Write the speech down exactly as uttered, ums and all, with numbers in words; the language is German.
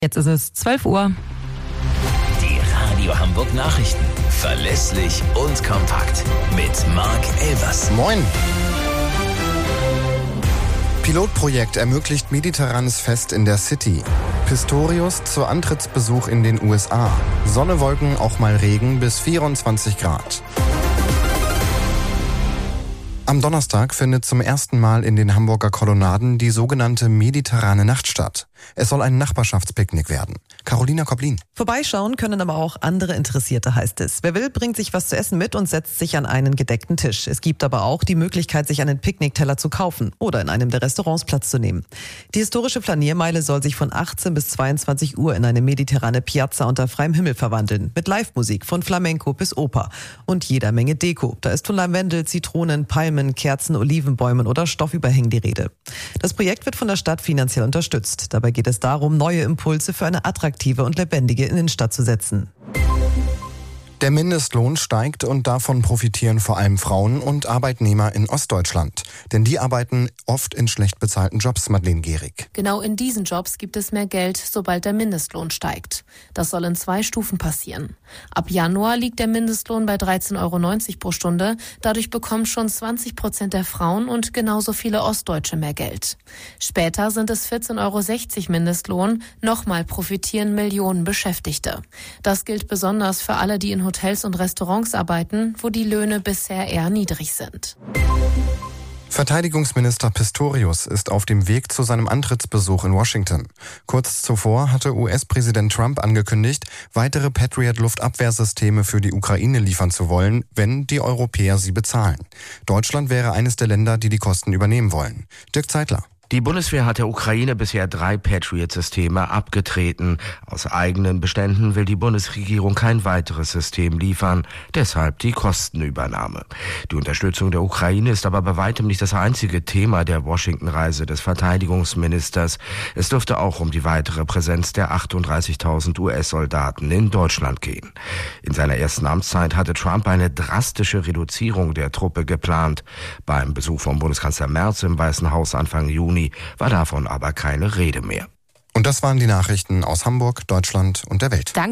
Jetzt ist es zwölf Uhr. Die Radio Hamburg Nachrichten. Verlässlich und kompakt. Mit Marc Elvers. Moin. Pilotprojekt ermöglicht mediterranes Fest in der City. Pistorius zu Antrittsbesuch in den U S A. Sonne, Wolken, auch mal Regen bis vierundzwanzig Grad. Am Donnerstag findet zum ersten Mal in den Hamburger Kolonnaden die sogenannte mediterrane Nacht statt. Es soll ein Nachbarschaftspicknick werden. Carolina Koblin. Vorbeischauen können aber auch andere Interessierte, heißt es. Wer will, bringt sich was zu essen mit und setzt sich an einen gedeckten Tisch. Es gibt aber auch die Möglichkeit, sich einen Picknickteller zu kaufen oder in einem der Restaurants Platz zu nehmen. Die historische Flaniermeile soll sich von achtzehn bis zweiundzwanzig Uhr in eine mediterrane Piazza unter freiem Himmel verwandeln. Mit Live-Musik von Flamenco bis Oper. Und jeder Menge Deko. Da ist von Lavendel, Zitronen, Palmen, Kerzen, Olivenbäumen oder Stoffüberhängen die Rede. Das Projekt wird von der Stadt finanziell unterstützt. Dabei geht es darum, neue Impulse für eine attraktive und lebendige Innenstadt zu setzen. Der Mindestlohn steigt und davon profitieren vor allem Frauen und Arbeitnehmer in Ostdeutschland. Denn die arbeiten oft in schlecht bezahlten Jobs, Madeleine Gehrig. Genau in diesen Jobs gibt es mehr Geld, sobald der Mindestlohn steigt. Das soll in zwei Stufen passieren. Ab Januar liegt der Mindestlohn bei dreizehn Euro neunzig pro Stunde. Dadurch bekommen schon zwanzig Prozent der Frauen und genauso viele Ostdeutsche mehr Geld. Später sind es vierzehn Euro sechzig Mindestlohn. Nochmal profitieren Millionen Beschäftigte. Das gilt besonders für alle, die in Hotels und Restaurants arbeiten, wo die Löhne bisher eher niedrig sind. Verteidigungsminister Pistorius ist auf dem Weg zu seinem Antrittsbesuch in Washington. Kurz zuvor hatte U S-Präsident Trump angekündigt, weitere Patriot-Luftabwehrsysteme für die Ukraine liefern zu wollen, wenn die Europäer sie bezahlen. Deutschland wäre eines der Länder, die die Kosten übernehmen wollen. Dirk Zeitler. Die Bundeswehr hat der Ukraine bisher drei Patriot-Systeme abgetreten. Aus eigenen Beständen will die Bundesregierung kein weiteres System liefern, deshalb die Kostenübernahme. Die Unterstützung der Ukraine ist aber bei weitem nicht das einzige Thema der Washington-Reise des Verteidigungsministers. Es dürfte auch um die weitere Präsenz der achtunddreißigtausend U S-Soldaten in Deutschland gehen. In seiner ersten Amtszeit hatte Trump eine drastische Reduzierung der Truppe geplant. Beim Besuch von Bundeskanzler Merz im Weißen Haus Anfang Juni war davon aber keine Rede mehr. Und das waren die Nachrichten aus Hamburg, Deutschland und der Welt. Danke.